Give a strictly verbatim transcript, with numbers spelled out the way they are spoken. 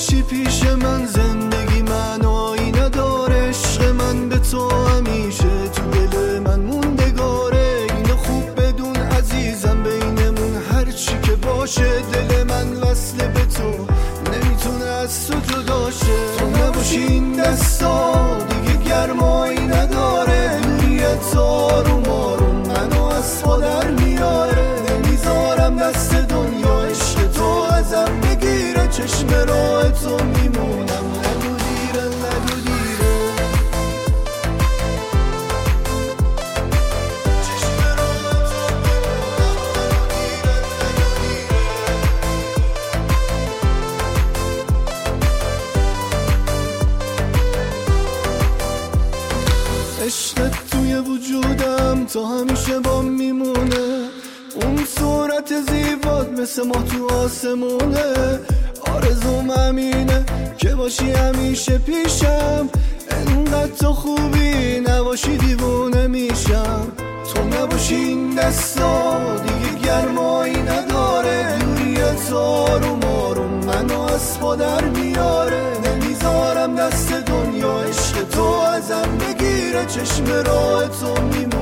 باشی پیش من، زندگی معنایی نداره. عشق من به تو همیشه تو دل من موندگاره. اینو خوب بدون عزیزم، بینمون هرچی که باشه دل من وصل به تو، نمیتونه از تو جدا شه. تو نباشی این دستا دیگه گرمایی نداره. دوری تو آروم آروم منو از پا در میاره. نمیذارم دست دنیا عشق تو ازم بگیره. چشم راه تو میمونم، نگو دیره نگو دیره. چشم راه تو میمونم، نگو دیره نگو دیره. عشقت توی وجودم تا همیشه با میمونه. اون صورت زیبات مثل ما تو آسمونه. آرزوم همینه که باشی همیشه پیشم. انقدر تو خوبی نباشی دیوونه میشم. تو نباشی این دستا دیگه گرمایی نداره. دوری تو آروم آروم منو از پا در میاره. نمیذارم دست دنیا عشق تو ازم بگیره. چشم راه تو میمونه.